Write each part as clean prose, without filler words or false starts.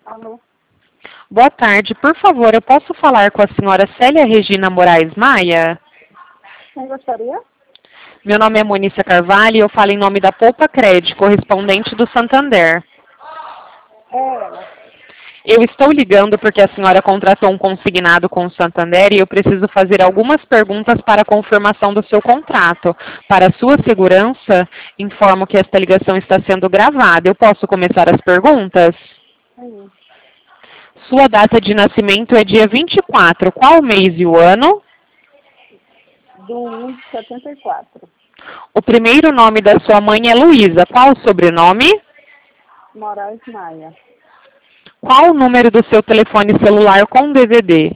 Alô? Boa tarde, por favor, eu posso falar com a senhora Célia Regina Moraes Maia? Quem gostaria? Meu nome é Monícia Carvalho e eu falo em nome da Poupa Cred, correspondente do Santander. É ela. Eu estou ligando porque a senhora contratou um consignado com o Santander e eu preciso fazer algumas perguntas para a confirmação do seu contrato. Para sua segurança, informo que esta ligação está sendo gravada. Eu posso começar as perguntas? Sim. Sua data de nascimento é dia 24. Qual o mês e o ano? Do 1 de 74. O primeiro nome da sua mãe é Luísa. Qual o sobrenome? Moraes Maia. Qual o número do seu telefone celular com DVD?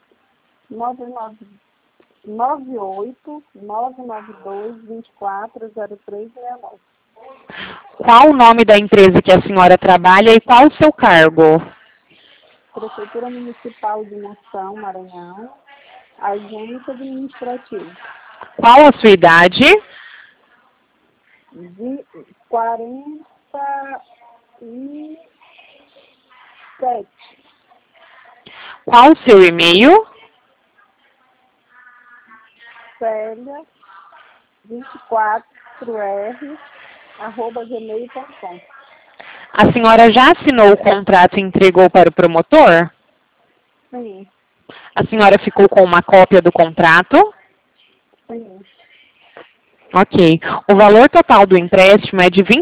998-992-240369. Qual o nome da empresa que a senhora trabalha e qual o seu cargo? Prefeitura Municipal de Moção, Maranhão. Agente administrativo. Qual a sua idade? De 47. Qual o seu e-mail? Célia 24r@gmail.com. A senhora já assinou o contrato e entregou para o promotor? Sim, A senhora ficou com uma cópia do contrato? sim. Ok. O valor total do empréstimo é de R$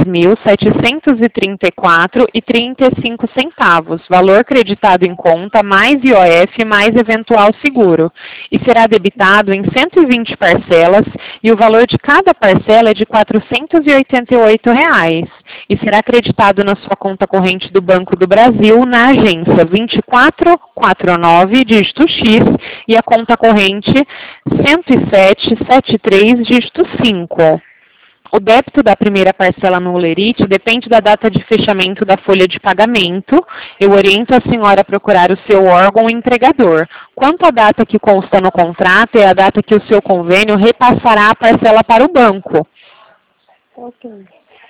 22.734,35. Valor creditado em conta, mais IOF, mais eventual seguro. E será debitado em 120 parcelas e o valor de cada parcela é de R$ 488. E será acreditado na sua conta corrente do Banco do Brasil, na agência 2449, dígito X, e a conta corrente 10773, dígito 5. O débito da primeira parcela no Olerite depende da data de fechamento da folha de pagamento. Eu oriento a senhora a procurar o seu órgão entregador. Quanto à data que consta no contrato, é a data que o seu convênio repassará a parcela para o banco. Ok.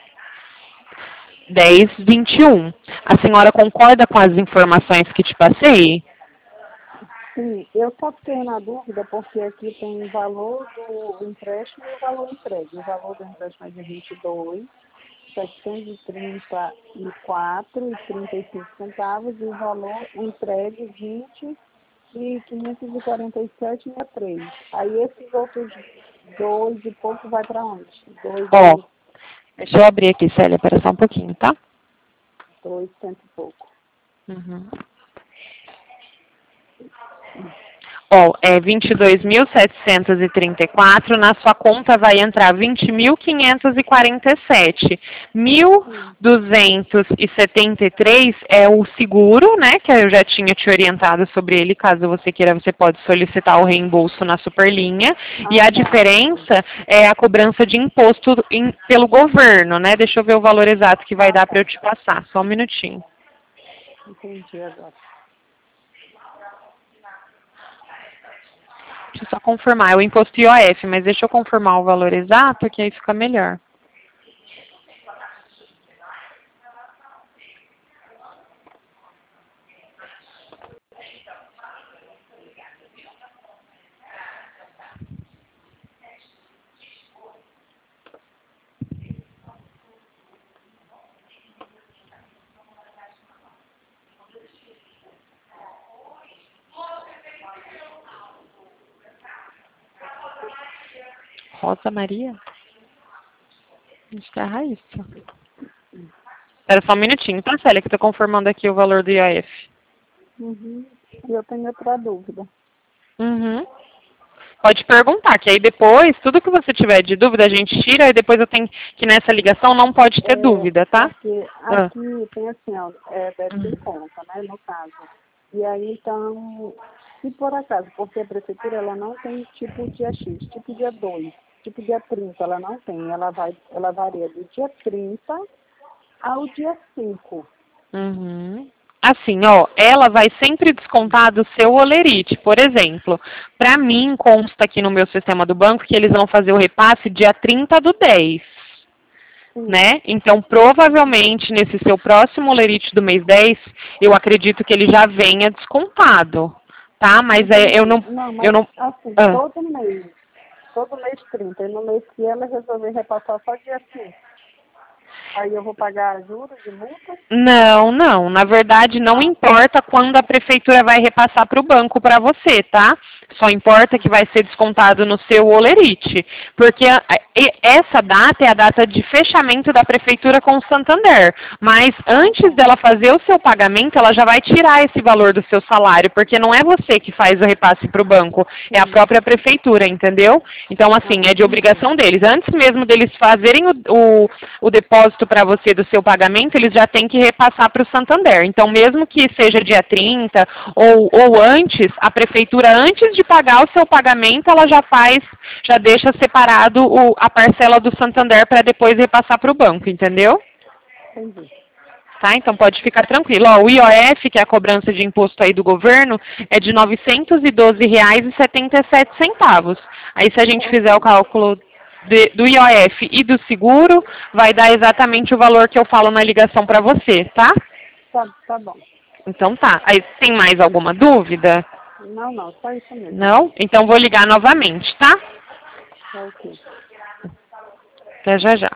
10/21. A senhora concorda com as informações que te passei? Sim, eu só fiquei na dúvida porque aqui tem o valor do empréstimo e o valor entregue. O valor do empréstimo é de 22.734,35 e o valor entregue 20.547,63. Aí esses outros dois e pouco vai para onde? Ó, deixa eu abrir aqui, Célia, espera só um pouquinho, tá? 200 e pouco. Uhum. Ó, é 22.734, na sua conta vai entrar 20.547. 1.273 é o seguro, né, que eu já tinha te orientado sobre ele, caso você queira, você pode solicitar o reembolso na Superlinha. E a diferença é a cobrança de imposto pelo governo, né? Deixa eu ver o valor exato que vai dar para eu te passar, só um minutinho. Entendi agora. Deixa eu só confirmar, é o imposto IOF, mas deixa eu confirmar o valor exato, que aí fica melhor. Rosa Maria? Acho que é a Raíssa. Espera só um minutinho, tá, Célia, que eu tô confirmando aqui o valor do IOF. Uhum. E eu tenho outra dúvida. Uhum. Pode perguntar, que aí depois, tudo que você tiver de dúvida, a gente tira e depois eu tenho que nessa ligação não pode ter dúvida, tá? Porque aqui tem assim, ó, débito em conta, né, no caso. E aí, então, se por acaso, porque a prefeitura ela não tem tipo dia X, tipo dia 2, tipo dia 30, ela não tem. Ela varia do dia 30 ao dia 5. Uhum. Assim, ó, ela vai sempre descontar do seu Olerite. Por exemplo, para mim consta aqui no meu sistema do banco que eles vão fazer o repasse dia 30/10. né? Então, provavelmente, nesse seu próximo lerite do mês 10, eu acredito que ele já venha descontado, tá? Mas eu não... Não, mas eu não assim, todo mês 30, e no mês que ela resolver repassar só dia 5. Aí eu vou pagar juros de multa? Não, não. Na verdade, não importa quando a prefeitura vai repassar para o banco para você, tá? Só importa que vai ser descontado no seu olerite. Porque essa data é a data de fechamento da prefeitura com o Santander. Mas antes dela fazer o seu pagamento, ela já vai tirar esse valor do seu salário, porque não é você que faz o repasse para o banco, é a própria prefeitura, entendeu? Então, assim, é de obrigação deles. Antes mesmo deles fazerem o depósito para você do seu pagamento, eles já têm que repassar para o Santander. Então, mesmo que seja dia 30 ou antes, a prefeitura, antes de pagar o seu pagamento, ela já deixa separado a parcela do Santander para depois repassar para o banco, entendeu? Entendi. Tá? Então pode ficar tranquilo. Ó, o IOF, que é a cobrança de imposto aí do governo, é de R$ 912,77. Aí se a gente fizer o cálculo do IOF e do seguro, vai dar exatamente o valor que eu falo na ligação para você, tá? Tá bom. Então tá. Aí tem mais alguma dúvida? Não, só isso mesmo. Não? Então vou ligar novamente, tá? Tá ok. Até já já.